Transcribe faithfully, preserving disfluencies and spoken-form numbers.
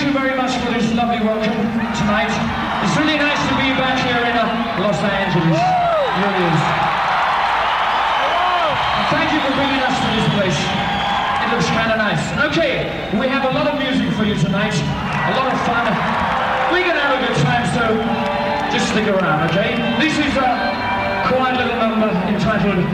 you very much for this lovely welcome tonight. It's really nice to be back here in uh, Los Angeles. It really is. And thank you for bringing us to this place. It looks kind of nice. Okay, we have a lot of music for you tonight. A lot of fun. We're going to have a good time, so just stick around, okay? This is a quiet little number entitled